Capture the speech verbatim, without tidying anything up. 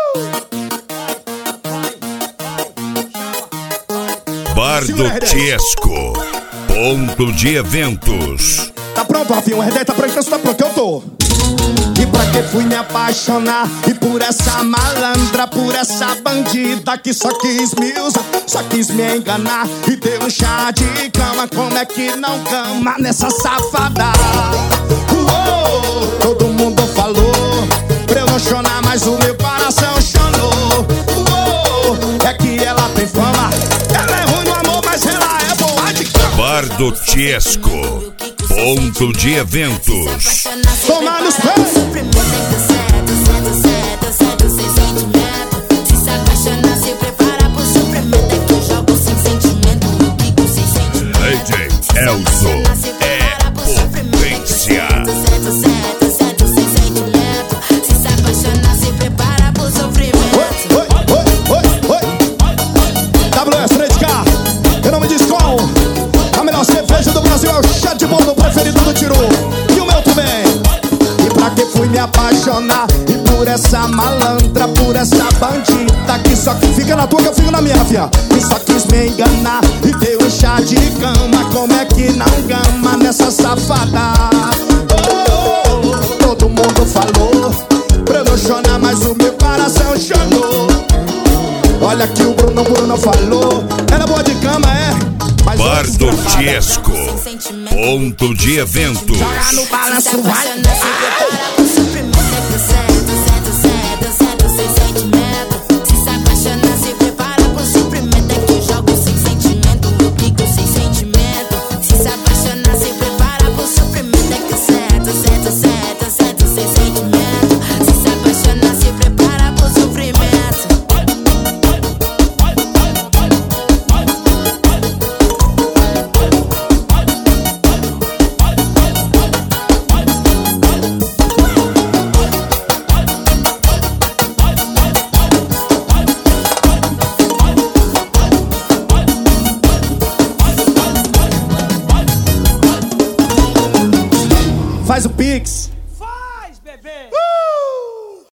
Bar do Tiesco, ponto de eventos. Tá pronto, Rafinha? O R dez tá pronto, então você tá pronto, que eu tô. E pra que fui me apaixonar? E por essa malandra, por essa bandida que só quis me usar, só quis me enganar e deu um chá de cama. Como é que não cama nessa safada? Uou, todo mundo falou pra eu não chorar, mas o meu coração chorou. Uou, é que ela tem fama, ela é ruim no amor, mas ela é boa de cama. Bar do Tiesco, ponto de eventos. Toma nos pés. D J Elzo é potência. Oi, oi, oi, oi. W S três K, em nome de Skol, a melhor cerveja do Brasil é o chá de bolo preferido do Tiru. E o meu também. E pra que fui me apaixonar? E por essa malandra, por essa bandida que só que fica na tua que eu fico na minha, Rafinha. E só quis me enganar e deu um chá de cama. Como é que não gama nessa safada? Oh, oh, oh. Todo mundo falou pra eu não chorar, mas o meu coração chorou. Olha que o Bruno Bruno falou, era boa de cama, é? Mas Bar do Tiesco, ponto de eventos. joga no balanço, vai. Faz o Pix.